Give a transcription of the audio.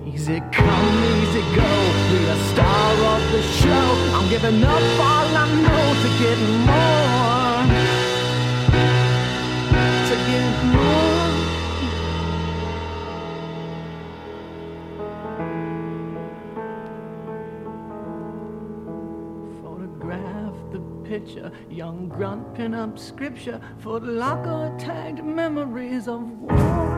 Easy come, easy go, be the star of the show. I'm giving up all I know to get more, to get more. Photograph the picture, young grunt pin up scripture for the locker tagged memories of war.